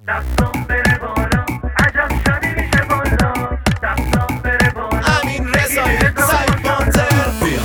دستم بره بالا عجب شبی میشه بالا دستم بره بالا همین رضایی سعید پانتر بیا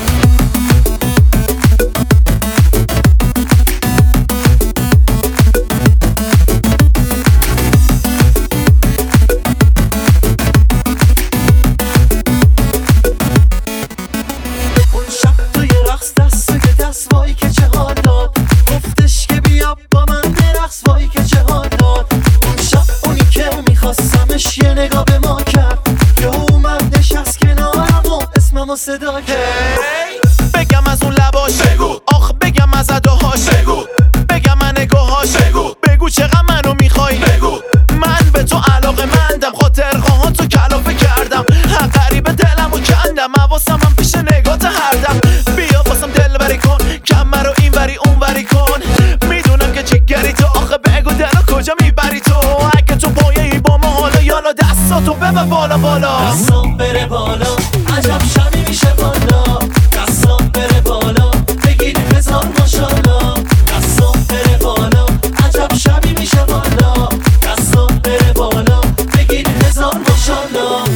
اون شب توی رقص دستو که دست وای که چه حال داد گفتش که بیا با من برقص وای که چه حال داد اون شب اونی که میخواستمش یه نگاه به ما کرد که اومد نشست کنارم و اسممو صدا کرد بگم از اون لباش بگو آخ بگم از اداهاش بگو بگم من نگاهاش بگو بگو چقدر منو میخوای بگو من به تو علاقه مندم خاطرخواهان تو کلافه کردم هر غریبه دلمو کندم حواسم هم پیش نگات هر دم بیا واسم دل بری کن کم رو این وری اون وری کن میدونم که چیگری تو آخه بگو دلو کجا میبری تو اگه تو پایه‌ای با ما حالا یالا دستاتو ببر بالا بالا دستم بره بالا عجب شبی میشه بالا دستم بره بالا بگید هزار ماشالله دستم بره بالا عجب شبی میشه بالا دستم بره بالا بگید هزار ماشالله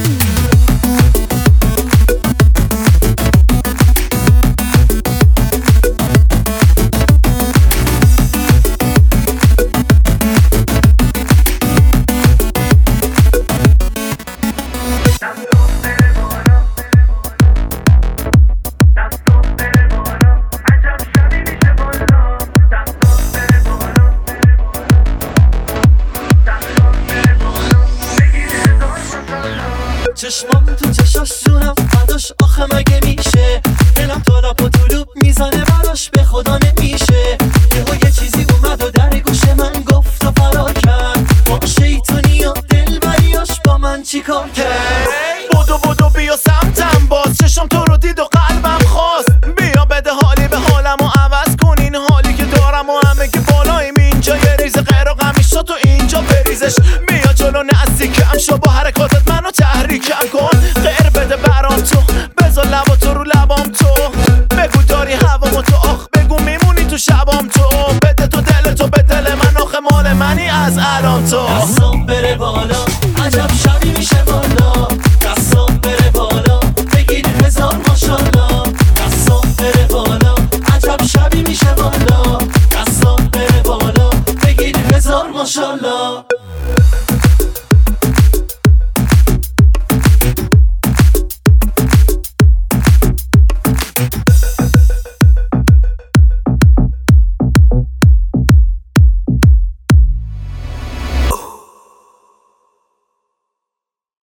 چشمام تو چشاش جونم فداش آخه مگه میشه دلم تا لب و طلوب میزنه براش به خدا نمیشه یه چیزی اومد و در گوش من گفت و فرار کرد با شیطونی و دلبریاش با من چیکار کرد بدو بیا سمتم باز چشم تو رو دید و قلبم خواست بیا بده حالی به حالم و عوض کن این حالی که دارم و همه که بالایم اینجا یه ریز غیر و غمیشا تو اینجا بریزش بیا جلو نزدیکم شو با حرکاتت منو تحریکم کن غیر بده برام تو بذار لبا تو رو لبام تو بگو داری هوامو تو آخ بگو میمونی تو شبام تو بده تو دل تو به دل من آخه مال منی از الان تو دستم بره بالا عجب شبی میشه بالا دستم بره بالا بگید هزار ماشالله دستم بره بالا عجب شبی میشه بالا دستم بره بالا بگید هزار ماشالله